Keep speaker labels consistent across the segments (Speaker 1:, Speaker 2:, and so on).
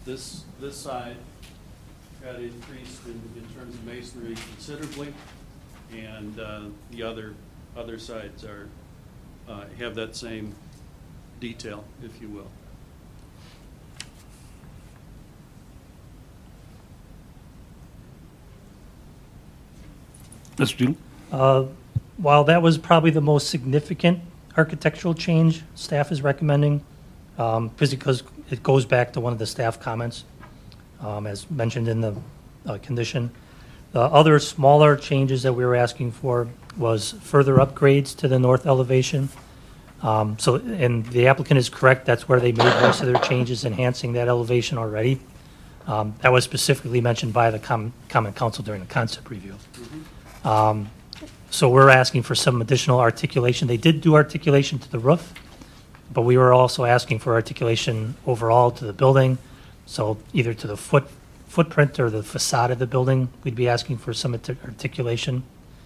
Speaker 1: this side got increased in terms of masonry considerably, and the other sides are have that same detail, if you will.
Speaker 2: Mr. Dudle?
Speaker 3: While that was probably the most significant architectural change staff is recommending, because it goes back to one of the staff comments, as mentioned in the condition. The other smaller changes that we were asking for was further upgrades to the north elevation. And the applicant is correct, that's where they made most of their changes, enhancing that elevation already. That was specifically mentioned by the Common Council during the concept review. So we're asking for some additional articulation. They did do articulation to the roof, but we were also asking for articulation overall to the building. So either to the footprint or the facade of the building, we'd be asking for some articulation.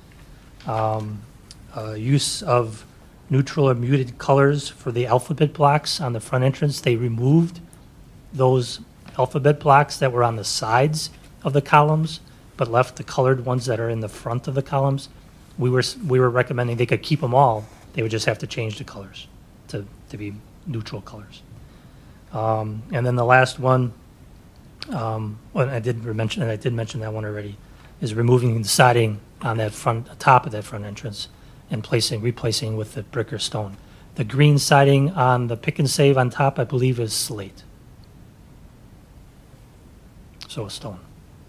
Speaker 3: Use of neutral or muted colors for the alphabet blocks on the front entrance. They removed those alphabet blocks that were on the sides of the columns, but left the colored ones that are in the front of the columns. We were recommending they could keep them all. They would just have to change the colors to be neutral colors. And then the last one, well, I did mention that one already, is removing the siding on that top of that front entrance and replacing with the brick or stone. The green siding on the pick and save on top, I believe, is slate. So a stone.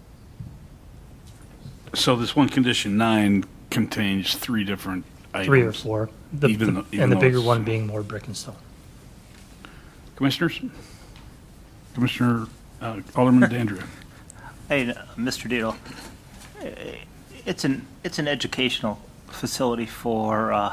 Speaker 2: So this one condition 9 contains 3 different items.
Speaker 3: 3 or 4.
Speaker 2: Even
Speaker 3: and the
Speaker 2: though
Speaker 3: bigger
Speaker 2: it's-
Speaker 3: one being more brick and stone.
Speaker 2: Commissioners? Commissioner Alderman Dandria.
Speaker 4: Hey, Mr. Dito, it's an educational facility for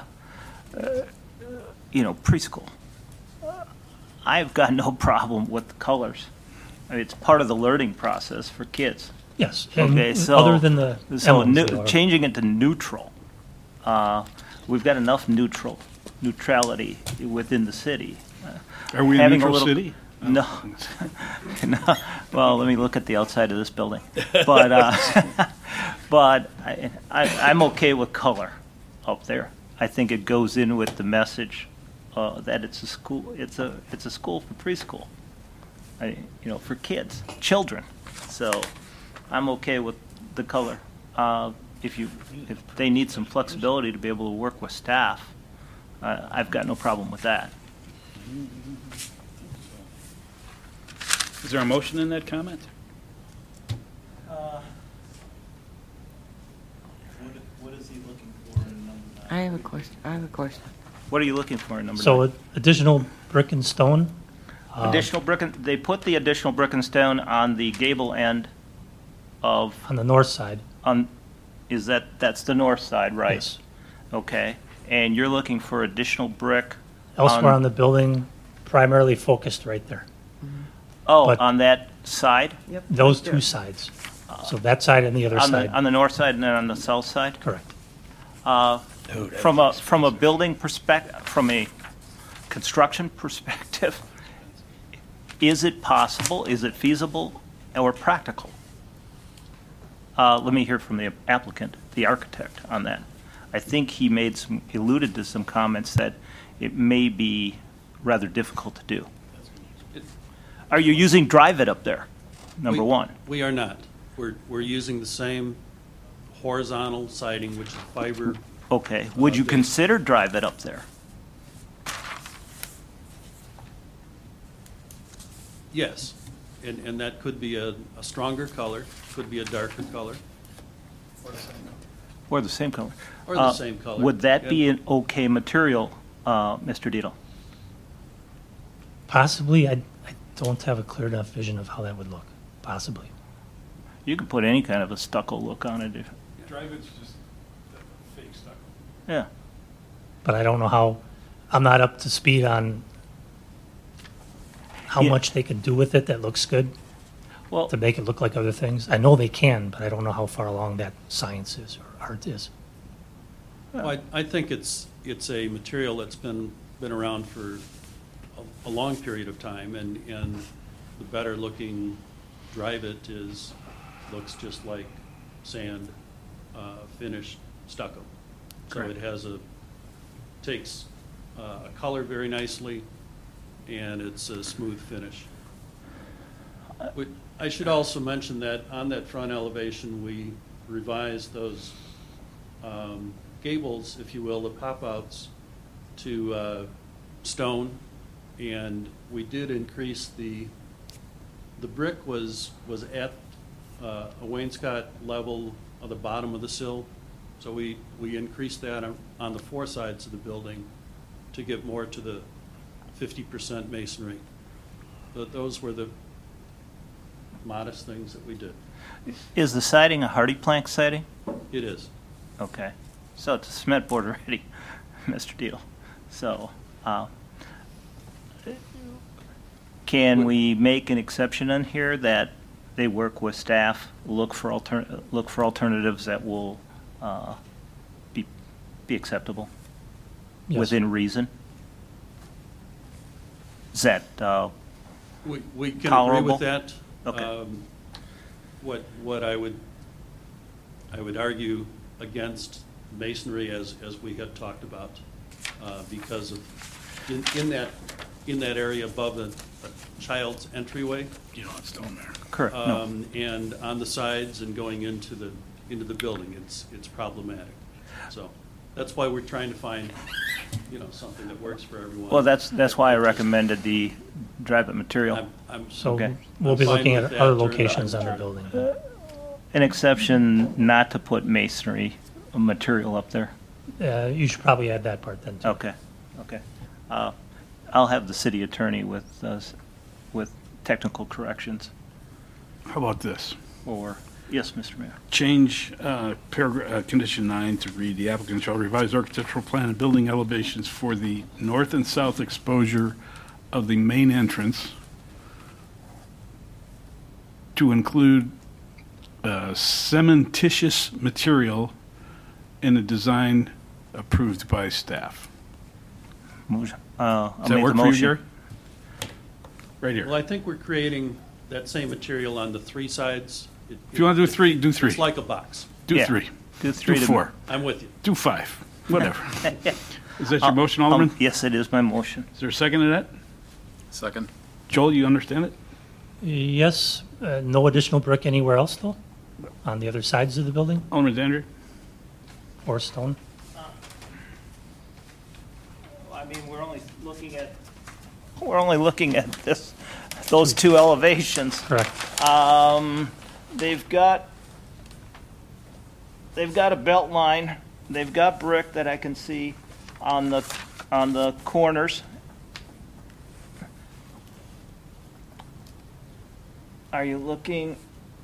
Speaker 4: preschool. I've got no problem with the colors. I mean, it's part of the learning process for kids.
Speaker 3: Yes.
Speaker 4: Okay,
Speaker 3: and
Speaker 4: so
Speaker 3: other than the emblems, they are.
Speaker 4: changing it to neutral, we've got enough neutrality within the city.
Speaker 2: Are we a
Speaker 4: Having a
Speaker 2: neutral
Speaker 4: little-
Speaker 2: city?
Speaker 4: No. No. Well, let me look at the outside of this building. But but I'm okay with color up there. I think it goes in with the message that it's a school. It's a school for preschool. For kids, children. So I'm okay with the color. If they need some flexibility to be able to work with staff, I've got no problem with that.
Speaker 2: Is there a motion in that comment?
Speaker 4: What is he looking for in number 9?
Speaker 5: I have a question.
Speaker 4: What are you looking for in number 9?
Speaker 3: So additional brick and stone.
Speaker 4: Additional brick they put the additional brick and stone on the gable end of
Speaker 3: On the north side.
Speaker 4: that's the north side, right?
Speaker 3: Yes.
Speaker 4: Okay. And you're looking for additional brick
Speaker 3: Elsewhere on the building, primarily focused right there. but-
Speaker 4: on that side?
Speaker 5: Yep.
Speaker 3: Those
Speaker 5: right there.
Speaker 3: two sides. So that side and the other side.
Speaker 4: On the north side and then on the south side?
Speaker 3: Correct.
Speaker 4: From a building perspective, from a construction perspective, is it possible, is it feasible, or practical? Let me hear from the applicant, the architect, on that. I think he alluded to some comments that it may be rather difficult to do. Are you using Drive-It up there, number one?
Speaker 1: We are not. We're using the same horizontal siding, which is fiber.
Speaker 4: Okay. Would you consider Drive-It up there?
Speaker 1: Yes, and that could be a stronger color, could be a darker color.
Speaker 4: Or the same color?
Speaker 1: Or the same color.
Speaker 4: Would that be
Speaker 1: Yeah.
Speaker 4: an okay material, Mr. Dito?
Speaker 3: Possibly, I don't have a clear enough vision of how that would look. Possibly.
Speaker 4: You could put any kind of a stucco look on it.
Speaker 2: Drive-It's just fake stuff.
Speaker 4: Yeah.
Speaker 3: But I don't know how, I'm not up to speed on how
Speaker 4: Yeah.
Speaker 3: much they can do with it that looks good
Speaker 4: Well,
Speaker 3: to make it look like other things. I know they can, but I don't know how far along that science is or art is.
Speaker 1: Well, I think it's a material that's been around for a long period of time, and the better looking drive-it looks just like sand, finished stucco. So
Speaker 2: Correct.
Speaker 1: it takes a color very nicely, and it's a smooth finish. I should also mention that on that front elevation, we revised those gables, if you will, the pop-outs to stone, and we did increase the brick was at a wainscot level of the bottom of the sill, so we increased that on the four sides of the building to get more to the 50% masonry. But those were the modest things that we did.
Speaker 4: Is the siding a hardy plank siding?
Speaker 1: It is.
Speaker 4: Okay, so it's a cement board already, Mr. Deal. So, can we make an exception in here that they work with staff, look for alternatives that will be acceptable
Speaker 3: Yes.
Speaker 4: within reason? Is that
Speaker 1: We can agree
Speaker 4: Tolerable?
Speaker 1: with that.
Speaker 4: Okay.
Speaker 1: What I would argue against masonry, as we had talked about, because of, in that area above the child's entryway,
Speaker 2: You don't have stone there.
Speaker 4: correct? No.
Speaker 1: and on the sides and going into the building, it's problematic. So that's why we're trying to find, something that works for everyone.
Speaker 4: Well, that's why I recommended the drive-it material.
Speaker 1: I'm
Speaker 3: So
Speaker 4: Okay.
Speaker 3: we'll be
Speaker 1: I'm fine
Speaker 3: looking
Speaker 1: with
Speaker 3: at
Speaker 1: that.
Speaker 3: other
Speaker 1: Turn it
Speaker 3: locations
Speaker 1: on.
Speaker 3: on the building.
Speaker 4: An exception not to put masonry material up there.
Speaker 3: You should probably add that part then, too.
Speaker 4: Okay. I'll have the city attorney with technical corrections.
Speaker 2: How about this?
Speaker 4: Or, yes, Mr. Mayor.
Speaker 2: Change condition 9 to read, the applicant shall revise architectural plan and building elevations for the north and south exposure of the main entrance to include cementitious material in a design approved by staff.
Speaker 4: I'll
Speaker 2: Does that
Speaker 4: make
Speaker 2: work
Speaker 4: the
Speaker 2: for you,
Speaker 4: motion.
Speaker 2: Gary? Right
Speaker 1: Well,
Speaker 2: here.
Speaker 1: I think we're creating that same material on the three sides.
Speaker 2: If you want to do three, do three.
Speaker 1: It's like a box.
Speaker 2: Do
Speaker 4: Yeah.
Speaker 2: three.
Speaker 4: Do three
Speaker 2: Do
Speaker 4: to-
Speaker 2: four.
Speaker 1: I'm with you.
Speaker 2: Do five. Whatever. Is that your motion, Alderman?
Speaker 4: Yes, it is my motion.
Speaker 2: Is there a second to that?
Speaker 5: Second.
Speaker 2: Joel, you understand it?
Speaker 3: Yes, no additional brick anywhere else, though, on the other sides of the building,
Speaker 2: Alderman Zandri?
Speaker 3: or stone?
Speaker 4: I mean, we're only looking at those two elevations.
Speaker 3: Correct.
Speaker 4: They've got a belt line. They've got brick that I can see on the corners. Are you looking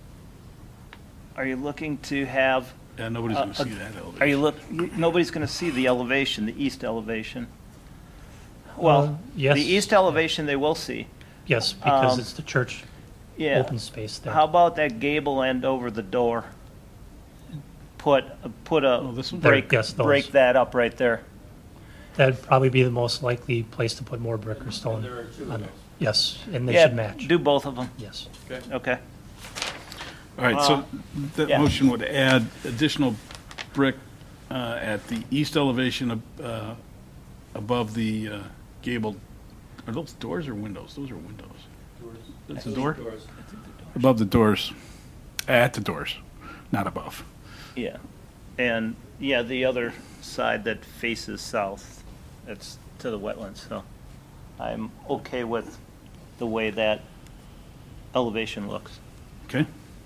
Speaker 4: to have?
Speaker 2: Yeah, nobody's going to see that elevation.
Speaker 4: Are you nobody's going to see the elevation, the east elevation. Well,
Speaker 3: yes.
Speaker 4: the east elevation they will see.
Speaker 3: Yes, because
Speaker 4: Um,
Speaker 3: it's the church
Speaker 4: Yeah.
Speaker 3: open space there.
Speaker 4: How about that gable end over the door? Put
Speaker 2: Oh,
Speaker 4: a
Speaker 2: this one?
Speaker 4: break
Speaker 3: Yes, those.
Speaker 4: break that up right there.
Speaker 3: That'd probably be the most likely place to put more brick or stone.
Speaker 1: There are two of
Speaker 3: on
Speaker 1: those.
Speaker 3: it. Yes, and they
Speaker 4: Yeah,
Speaker 3: should match.
Speaker 4: do both of them.
Speaker 3: Yes.
Speaker 1: Okay.
Speaker 4: Okay.
Speaker 2: All right, so that
Speaker 4: yeah.
Speaker 2: motion would add additional brick at the east elevation above the gable. Are those doors or windows? Those are windows. That's a door?
Speaker 1: Doors.
Speaker 2: Above the doors. At the doors, not above.
Speaker 4: Yeah. And yeah, the other side that faces south, that's to the wetlands. So I'm okay with the way that elevation looks.
Speaker 2: Okay?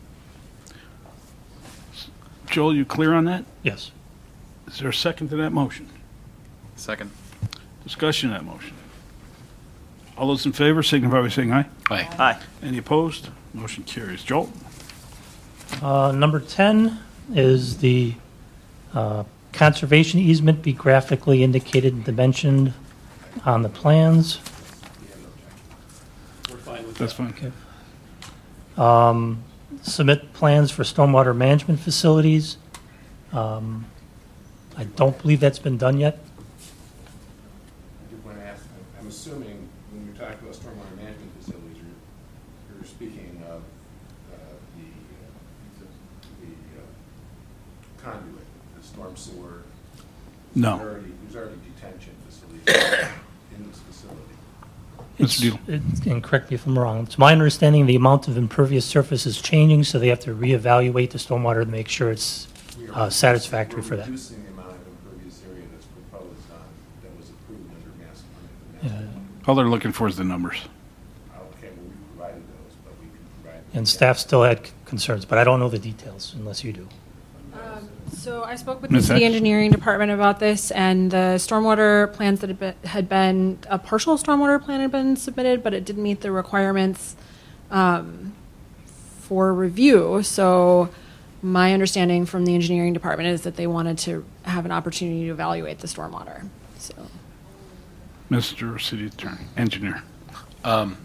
Speaker 2: Joel, you clear on that?
Speaker 3: Yes.
Speaker 2: Is there a second to that motion?
Speaker 5: Second.
Speaker 2: Discussion of that motion. All those in favor signify by saying aye.
Speaker 5: Aye.
Speaker 4: Aye.
Speaker 2: Any opposed? Motion carries. Joel?
Speaker 3: Number 10 is the conservation easement be graphically indicated and dimensioned on the plans.
Speaker 1: We're fine with
Speaker 2: That's
Speaker 1: that.
Speaker 2: fine.
Speaker 3: Submit plans for stormwater management facilities. I don't believe that's been done yet.
Speaker 6: I did want to ask, I'm assuming when you're talking about stormwater management facilities, speaking of the conduit, the storm sewer.
Speaker 2: No.
Speaker 6: There's already detention facilities in this facility.
Speaker 2: Mr. Diehl.
Speaker 3: And correct me if I'm wrong, it's my understanding the amount of impervious surface is changing, so they have to reevaluate the stormwater to make sure it's satisfactory for
Speaker 6: We're
Speaker 3: that.
Speaker 6: reducing the amount of impervious area that's proposed on, that was approved under master plan.
Speaker 2: All they're looking for is the numbers.
Speaker 6: Okay, well, we provided those, but we can provide.
Speaker 3: And staff still had concerns, but I don't know the details unless you do.
Speaker 7: So I spoke with the
Speaker 2: Ms.
Speaker 7: city
Speaker 2: X?
Speaker 7: engineering department about this, and the stormwater plans that had been, a partial stormwater plan had been submitted, but it didn't meet the requirements for review. So my understanding from the engineering department is that they wanted to have an opportunity to evaluate the stormwater. So
Speaker 2: Mr. City Attorney, Engineer.
Speaker 8: I'm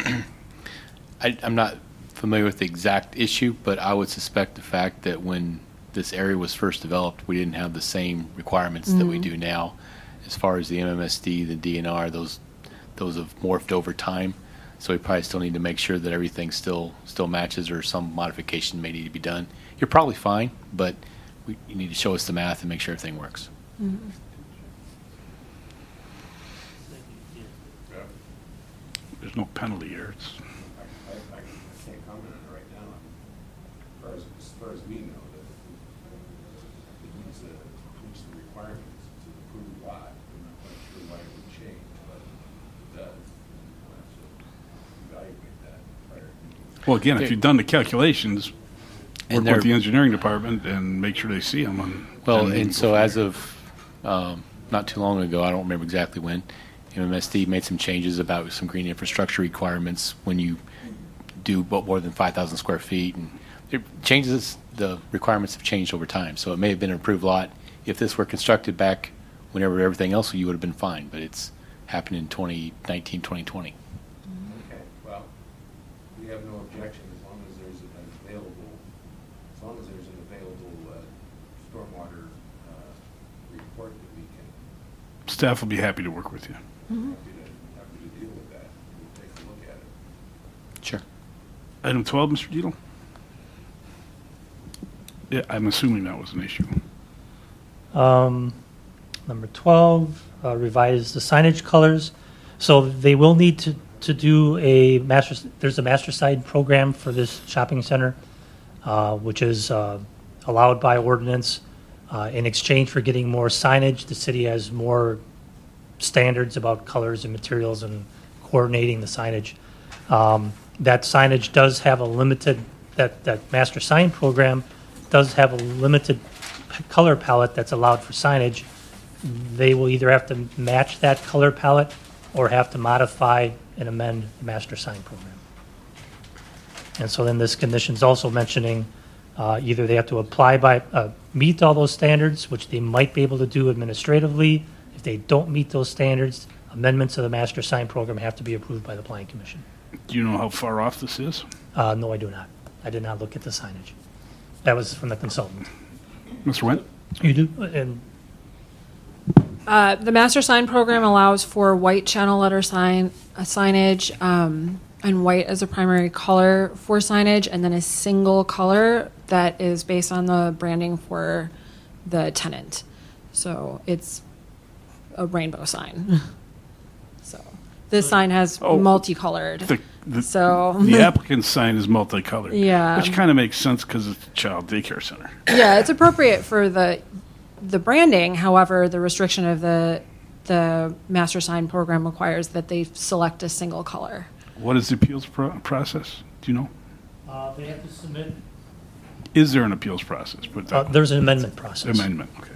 Speaker 8: not familiar with the exact issue, but I would suspect the fact that when this area was first developed, we didn't have the same requirements that we do now. As far as the MMSD, the DNR, those have morphed over time. So we probably still need to make sure that everything still matches, or some modification may need to be done. You're probably fine, but you need to show us the math and make sure everything works.
Speaker 2: There's no penalty here. It's,
Speaker 6: I can't comment on it right now. As far as we know, that it meets the requirements to the approved lot. I'm not quite sure why it would change, but it does. We'll have to evaluate that prior to.
Speaker 2: well, again, if you've done the calculations,
Speaker 8: And
Speaker 2: work with
Speaker 8: they're-
Speaker 2: the engineering department and make sure they see them.
Speaker 8: Well, and so as of not too long ago, I don't remember exactly when, MMSD made some changes about some green infrastructure requirements when you do more than 5,000 square feet, and it changes, the requirements have changed over time. So it may have been an approved lot. If this were constructed back whenever everything else, you would have been fine, but it's happened in 2019, 2020.
Speaker 6: Okay, well, we have no objection as long as there's an available, stormwater report that we can,
Speaker 2: Staff will be happy to work with you.
Speaker 6: happy to deal with that. We'll take a look at it.
Speaker 8: Sure.
Speaker 2: Item 12, Mr. Diehl? Yeah, I'm assuming that was an issue.
Speaker 3: Number 12, revise the signage colors. So they will need to do there's a master sign program for this shopping center, which is allowed by ordinance. In exchange for getting more signage, the city has more standards about colors and materials and coordinating the signage. That signage does have a limited, that master sign program does have a limited color palette that's allowed for signage. They will either have to match that color palette or have to modify and amend the master sign program. And so then this condition's also mentioning either they have to meet all those standards, which they might be able to do administratively. If they don't meet those standards, amendments to the master sign program have to be approved by the planning commission.
Speaker 2: Do you know how far off this is?
Speaker 3: No, I do not. I did not look at the signage. That was from the consultant.
Speaker 2: Mr. Wendt?
Speaker 3: You do? And
Speaker 7: the master sign program allows for white channel letter signage, and white as a primary color for signage, and then a single color that is based on the branding for the tenant. So it's a rainbow sign. So this sign has multicolored. So
Speaker 2: The applicant's sign is multicolored.
Speaker 7: Yeah.
Speaker 2: Which kind of makes sense because it's a child daycare center.
Speaker 7: yeah, it's appropriate for the branding. However, the restriction of the master sign program requires that they select a single color.
Speaker 2: What is the appeals process? Do you know?
Speaker 3: they have to submit.
Speaker 2: Is there an appeals process? But
Speaker 3: There's an amendment process.
Speaker 2: amendment, okay.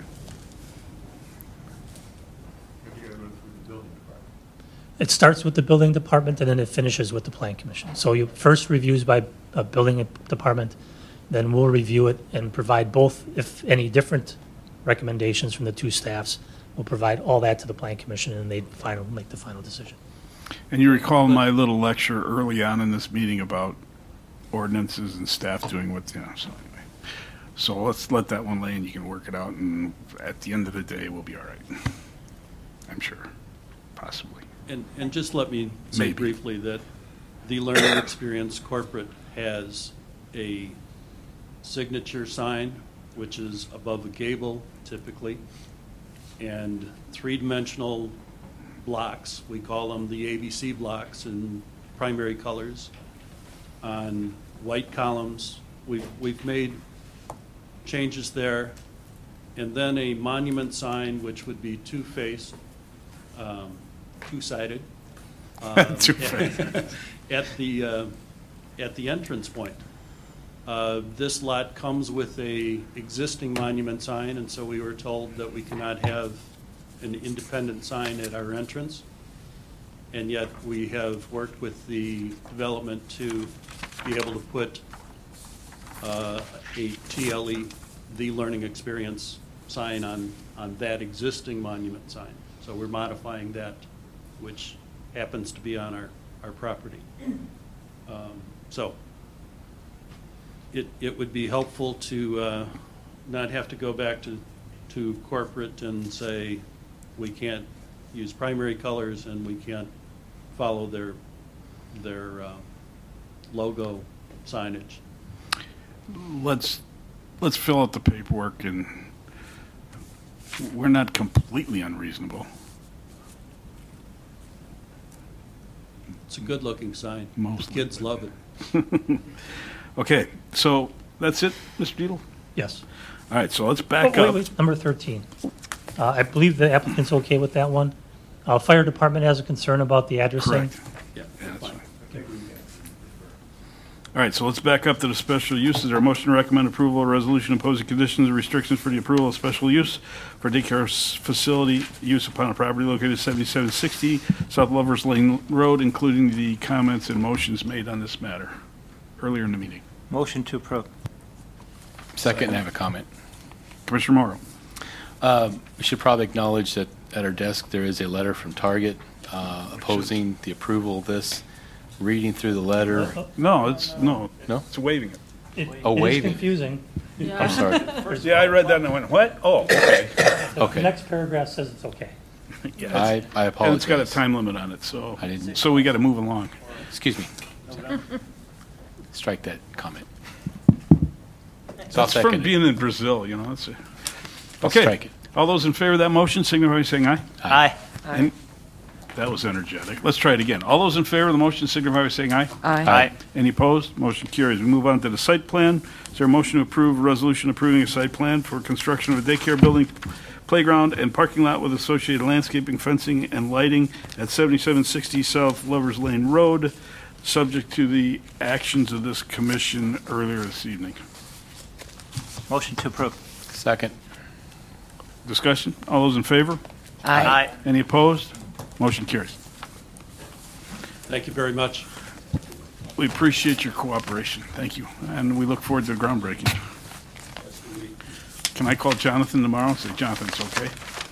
Speaker 6: But you gotta go through the building department.
Speaker 3: It starts with the building department and then it finishes with the plan commission. So you first reviews by a building department, then we'll review it and provide both, if any different recommendations from the two staffs, we'll provide all that to the plan commission and they make the final decision.
Speaker 2: And you recall my little lecture early on in this meeting about ordinances and staff doing what, so anyway. So let's let that one lay and you can work it out, and at the end of the day, we'll be all right. I'm sure, possibly.
Speaker 1: And just let me say
Speaker 2: Maybe.
Speaker 1: briefly that the Learning Experience Corporate has a signature sign, which is above a gable typically, and three-dimensional blocks. We call them the ABC blocks in primary colors on white columns. We've made changes there. And then a monument sign, which would be two-faced, two-sided.
Speaker 2: Two-faced.
Speaker 1: At the entrance point. This lot comes with a existing monument sign, and so we were told that we cannot have an independent sign at our entrance. And yet we have worked with the development to be able to put a TLE, the Learning Experience sign on that existing monument sign. So we're modifying that, which happens to be on our property. So it would be helpful to not have to go back to corporate and say we can't use primary colors and we can't follow their logo signage.
Speaker 2: Let's fill out the paperwork, and we're not completely unreasonable.
Speaker 1: It's a good-looking sign.
Speaker 2: Most
Speaker 1: The kids love it.
Speaker 2: Okay, so that's it, Mr. Dietl?
Speaker 3: Yes.
Speaker 2: All right, so let's back
Speaker 3: Oh,
Speaker 2: up.
Speaker 3: wait, number 13. I believe the applicant's okay with that one. Fire department has a concern about the addressing.
Speaker 2: Correct.
Speaker 1: Yeah,
Speaker 2: Yeah, that's
Speaker 1: fine.
Speaker 2: fine. All right, so let's back up to the special uses. Our motion to recommend approval of resolution imposing conditions and restrictions for the approval of special use for daycare facility use upon a property located at 7760 South Lovers Lane Road, including the comments and motions made on this matter earlier in the meeting.
Speaker 4: Motion to approve.
Speaker 8: Second, and I have a comment.
Speaker 2: Commissioner Morrow.
Speaker 8: We should probably acknowledge that at our desk, there is a letter from Target opposing the approval of this. Reading through the letter,
Speaker 2: No, no,
Speaker 8: No?
Speaker 2: it's waiving it.
Speaker 3: It
Speaker 8: Oh,
Speaker 3: it is
Speaker 8: waiving.
Speaker 3: confusing.
Speaker 8: I'm sorry.
Speaker 2: Yeah, I read that and I went, what? Oh, okay.
Speaker 3: The
Speaker 8: Okay.
Speaker 3: next paragraph says it's okay.
Speaker 2: Yeah,
Speaker 8: I
Speaker 2: and it's got a
Speaker 8: apologize.
Speaker 2: time limit on it, so,
Speaker 8: I didn't-
Speaker 2: so we got to move along.
Speaker 8: Excuse me. Strike that comment. So I'll
Speaker 2: That's from
Speaker 8: second it.
Speaker 2: being in Brazil, you know. That's it.
Speaker 8: I'll
Speaker 2: Okay.
Speaker 8: strike it.
Speaker 2: All those in favor of that motion signify by saying aye.
Speaker 4: Aye.
Speaker 2: And that was energetic. Let's try it again. All those in favor of the motion signify by saying aye.
Speaker 8: Aye.
Speaker 2: Any opposed? Motion carries. We move on to the site plan. Is there a motion to approve a resolution approving a site plan for construction of a daycare building, playground, and parking lot with associated landscaping, fencing, and lighting at 7760 South Lovers Lane Road, subject to the actions of this commission earlier this evening?
Speaker 4: Motion to approve.
Speaker 8: Second.
Speaker 2: Discussion? All those in favor?
Speaker 4: Aye.
Speaker 2: Any opposed? Motion carries.
Speaker 1: Thank you very much.
Speaker 2: We appreciate your cooperation. Thank you. And we look forward to the groundbreaking. Can I call Jonathan tomorrow and say, Jonathan, it's okay?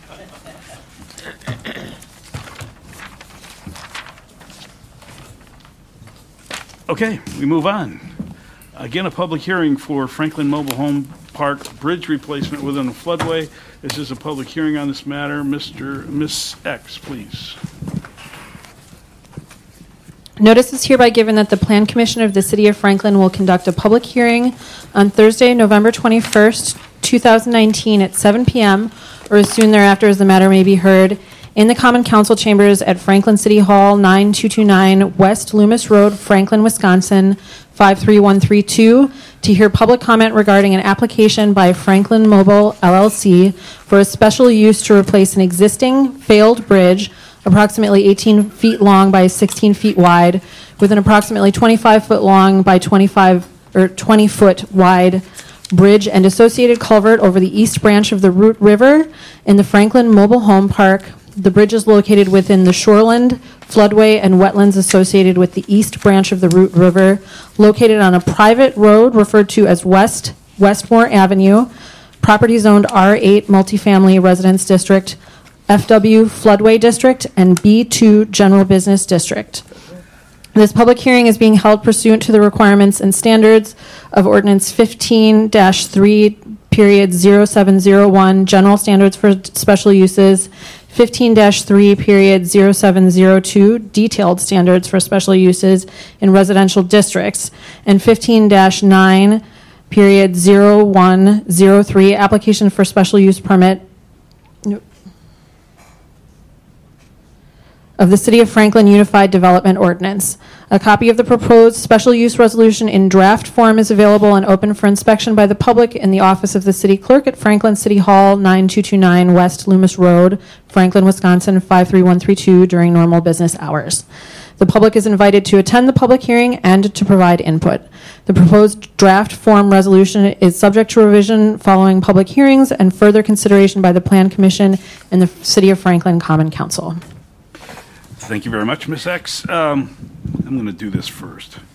Speaker 2: Okay, we move on. Again, a public hearing for Franklin Mobile Home Park Bridge replacement within a floodway. This is a public hearing on this matter. Miss X, please.
Speaker 7: Notice is hereby given that the Plan Commission of the City of Franklin will conduct a public hearing on Thursday, November 21st, 2019 at 7 p.m. or as soon thereafter as the matter may be heard in the Common Council Chambers at Franklin City Hall, 9229 West Loomis Road, Franklin, Wisconsin, 53132, to hear public comment regarding an application by Franklin Mobile LLC for a special use to replace an existing failed bridge approximately 18 feet long by 16 feet wide, with an approximately 25-foot long by 20-foot wide bridge and associated culvert over the east branch of the Root River in the Franklin Mobile Home Park. The bridge is located within the shoreland, floodway, and wetlands associated with the east branch of the Root River, located on a private road referred to as Westmore Avenue, property zoned R8 Multifamily Residence District, FW Floodway District, and B2 General Business District. This public hearing is being held pursuant to the requirements and standards of Ordinance 15-3, period 0701, General Standards for Special Uses, 15-3 period 0702, detailed standards for special uses in residential districts, and 15-9 period 0103, application for special use permit of the City of Franklin Unified Development Ordinance. A copy of the proposed special use resolution in draft form is available and open for inspection by the public in the office of the city clerk at Franklin City Hall, 9229 West Loomis Road, Franklin, Wisconsin, 53132 during normal business hours. The public is invited to attend the public hearing and to provide input. The proposed draft form resolution is subject to revision following public hearings and further consideration by the Plan Commission and the City of Franklin Common Council.
Speaker 2: Thank you very much, Ms. X. I'm going to do this first.